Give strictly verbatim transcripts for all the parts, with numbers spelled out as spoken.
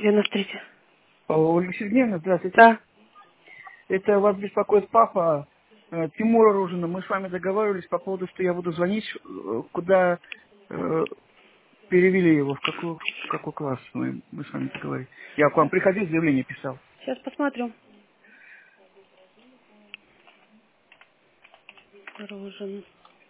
девяносто третий. Ольга Сергеевна, здравствуйте. Да. Это вас беспокоит папа э, Тимура Ружина. Мы с вами договаривались по поводу, что я буду звонить, э, куда э, перевели его, в какой, в какой класс мы, мы с вами договорились. Я к вам приходил, заявление писал. Сейчас посмотрю. Рожен.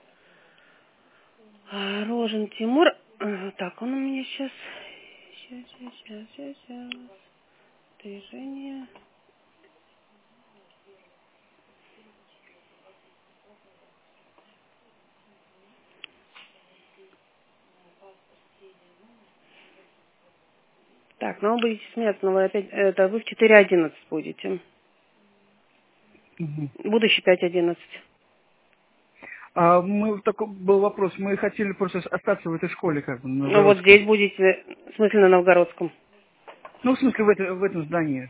А, Рожен Тимур. А, так, он у меня сейчас. Сейчас, сейчас, сейчас, сейчас, сейчас. Движение. Так, ну вы будете смеяться, но вы опять, это вы в четыре одиннадцать будете. Мгм. Будущий пять одиннадцать. А мы, такой был вопрос, мы хотели просто остаться в этой школе, как бы, на Ну вот Новгородском. здесь будете, в смысле на Новгородском. Ну, в смысле, в, это, в этом здании.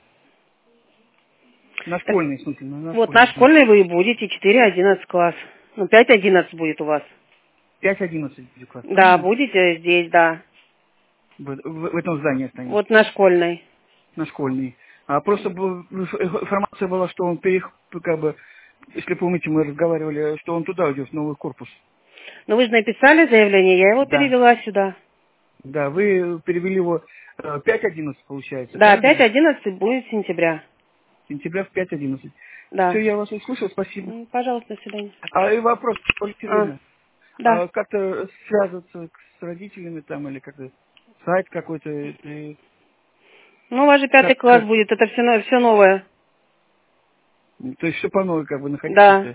На Так, школьной, в смысле, на, на вот на школьной, да. школьной вы и будете, четыре одиннадцать класс. Ну, пять одиннадцать будет у вас. пять одиннадцать будет класс, Да, правильно? будете здесь, да. В, в- в этом здании останемся. Вот на школьной. На школьный. А просто был- информация была, что он перех, как бы, если помните, мы разговаривали, что он туда уйдет, в новый корпус. Ну вы же написали заявление, я его Да. перевела сюда. Да, вы перевели его э, пять одиннадцать, получается, Да, пять правильно? одиннадцать будет сентября. Сентября в пять одиннадцать. Все, Да. я вас услышал, спасибо. М, Пожалуйста, до свидания. А и вопрос, Ольга А, Сергеевна, да. а как-то связываться с родителями там или как-то сайт какой-то, и Ну, у вас же пятый как, класс как, будет, это все, все новое. то есть все по новой как бы находить Да. это.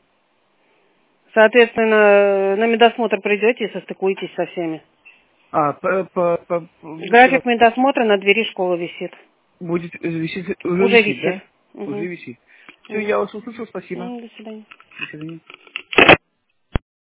Соответственно, на медосмотр придете и состыкуетесь со всеми. А, по, по, по- будете График медосмотра на двери школы висит. будет висит, уже Уже висит, висит. да? Уже Угу. висит. Все, Угу. я вас услышал, спасибо. До свидания. До свидания.